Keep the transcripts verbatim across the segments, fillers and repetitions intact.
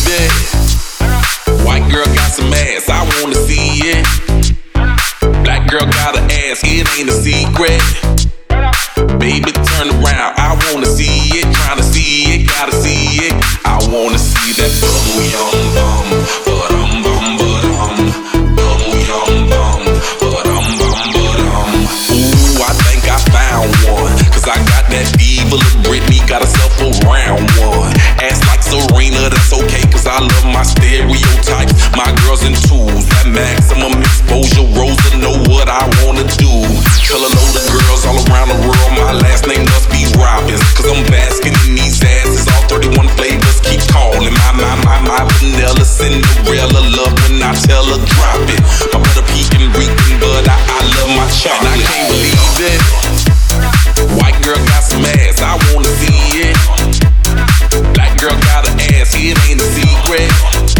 it. White girl got some ass, I wanna see it. Black girl got an ass, it ain't a secret. Baby, turn around, I wanna see it. Tryna see it, gotta see it. I wanna see that bum yum bum, ba-dum bum ba-dum, bum yum bum, ba-dum bum ba-dum. Ooh, I think I found one, cause I got that diva. Little Britney got herself a round one. Ass like Serena, that's okay, cause I love my stereotypes. My girls in twos, that maximum exposure. Rosa know what I wanna do. Tell a load of girls all around the world my last name must be Robbins, cause I'm basking in these asses. All thirty-one flavors keep calling. My, my, my, my vanilla Cinderella love when I tell her drop it. My butter pecan reeking, but I, I love my chocolate. And I can't believe it. White girl got some ass, I wanna see it. Black girl got an ass, it ain't a secret.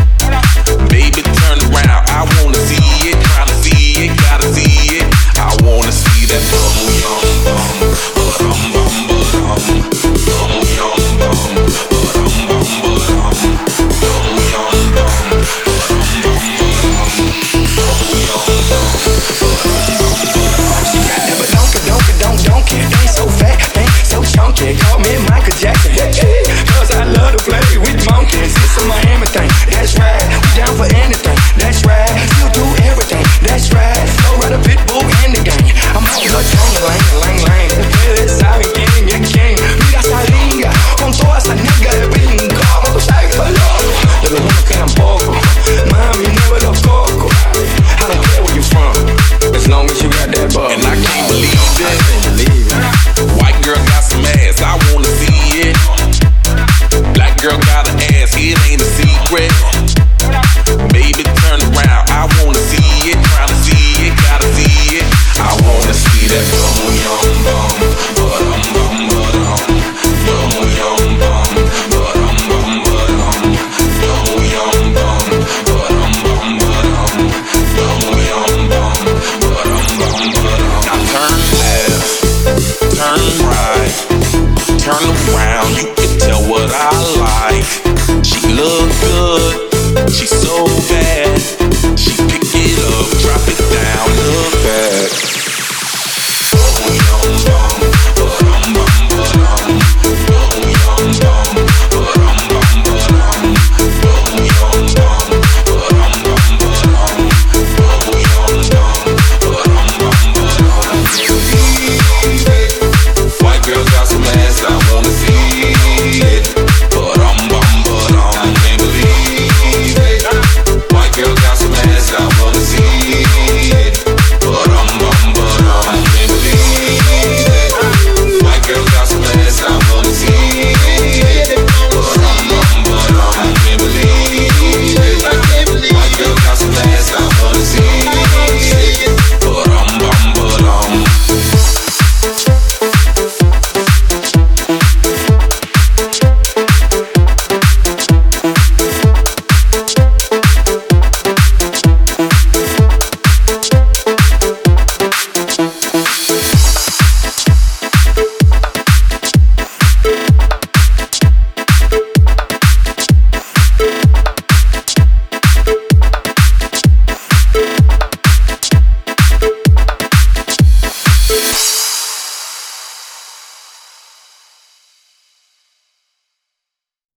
Baby, turn around, I wanna see it. Tryna see it, gotta see it. I wanna see that bum yum bum, ba-dum bum ba-dum, bum yum bum, ba-dum bum ba-dum, bum yum bum, ba-dum bum ba-dum, bum yum bum, ba-dum bum ba-dum. She got that badonka, donka, don't, donkey. Ain't so fat, ain't so chunky. Call me Michael Jackson, hey, hey. Cause I love to play with monkeys. It's a Miami thing, that's right. We down for anything, that's right. Still do everything, that's right. Flow right a pit bull in the game. I'm out here tongue, lang, lang, lang. Ustedes saben quién es quién. Mira esa liga, con toda esa nigga de bingo. Como tú sabes, pa' loco. De los unos quedan poco. Mami, mueve los cocos. I don't care where you from, as long as you got that ball. And I can't believe it. White girl got some ass, I wanna see it. Black girl got an ass, it ain't a secret. Baby, turn around, I wanna see it. Tryna see it, gotta see it. I wanna see that bum yum bum, ba-dum bum ba-dum, bum yum bum, ba-dum bum ba-dum, bum yum bum, ba-dum bum ba-dum, bum yum bum, ba-dum bum ba-dum. Now turn left, turn right, turn around, you can tell what I like. She look good, she's so bad.